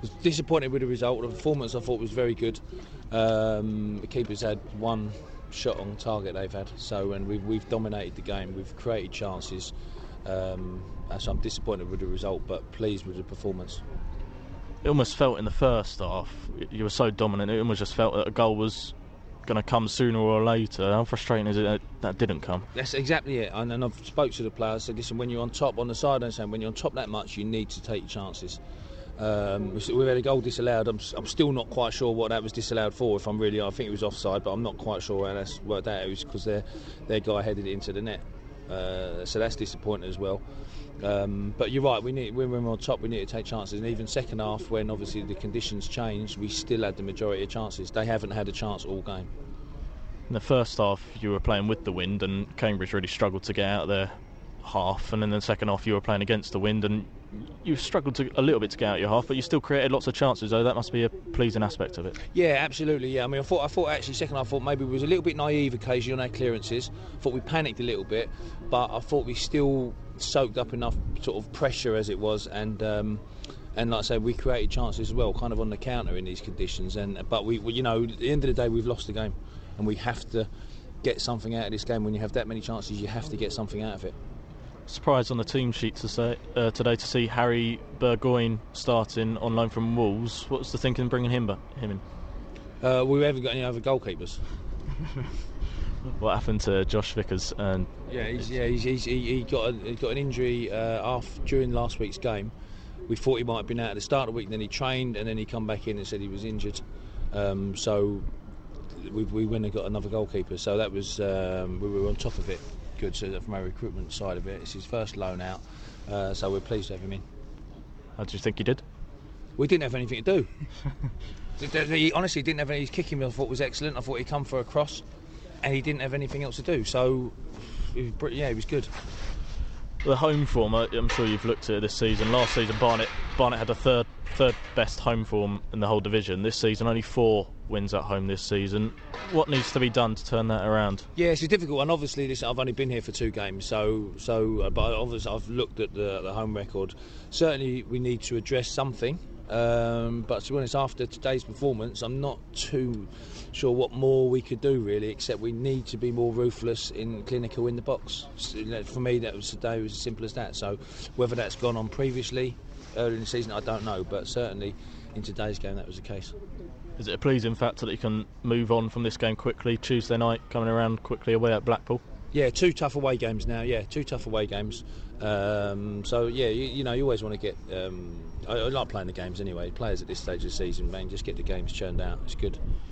Was disappointed with the result. The performance I thought was very good. The keepers had one shot on target they've had, and we've dominated the game. We've created chances. So I'm disappointed with the result, but pleased with the performance. It almost felt in the first half, you were so dominant, it almost just felt that a goal was going to come sooner or later. How frustrating is it that didn't come? That's exactly it. And I've spoke to the players, said, listen, when you're on top, on the sideline, saying when you're on top that much, you need to take your chances. We've had a goal disallowed. I'm still not quite sure what that was disallowed for. If I'm really, I think it was offside, but I'm not quite sure how that's worked out. It was because their guy headed it into the net. So that's disappointing as well. But you're right. When we're on top, we need to take chances. And even second half, when obviously the conditions changed, we still had the majority of chances. They haven't had a chance all game. In the first half, you were playing with the wind, and Cambridge really struggled to get out of their half. And in the second half, you were playing against the wind, and you struggled a little bit to get out of your half, but you still created lots of chances. Though that must be a pleasing aspect of it. Yeah, absolutely. Yeah, I mean, I thought actually second half, I thought maybe we was a little bit naive occasionally on our clearances. I thought we panicked a little bit, but I thought we still soaked up enough sort of pressure as it was, and like I said, we created chances as well, kind of on the counter in these conditions. But we you know, at the end of the day, we've lost the game, and we have to get something out of this game. When you have that many chances, you have to get something out of it. Surprised on the team sheet today to see Harry Burgoyne starting on loan from Wolves. What's the thinking bringing him in? We haven't got any other goalkeepers. What happened to Josh Vickers? He got an injury during last week's game. We thought he might have been out at the start of the week, then he trained, and then he come back in and said he was injured. So we went and got another goalkeeper. So that was we were on top of it. Good. So from our recruitment side of it, it's his first loan out. So we're pleased to have him in. How do you think he did? We didn't have anything to do. He honestly didn't have any. His kicking I thought was excellent. I thought he'd come for a cross, and he didn't have anything else to do. So, he was good. The home form, I'm sure you've looked at it this season. Last season, Barnet had the third best home form in the whole division. This season, only 4 wins at home this season. What needs to be done to turn that around? Yeah, it's difficult, and obviously I've only been here for 2 games, but obviously I've looked at the home record. Certainly, we need to address something. But to be honest, after today's performance, I'm not too sure what more we could do really, except we need to be more ruthless and clinical in the box. For me, today was as simple as that. So whether that's gone on previously, early in the season, I don't know, but certainly in today's game that was the case. Is it a pleasing factor that you can move on from this game quickly? Tuesday night coming around quickly away at Blackpool? Yeah, 2 tough away games now. Yeah, 2 tough away games. So yeah, you know, you always want to get. I like playing the games anyway. Players at this stage of the season, man, just get the games churned out. It's good.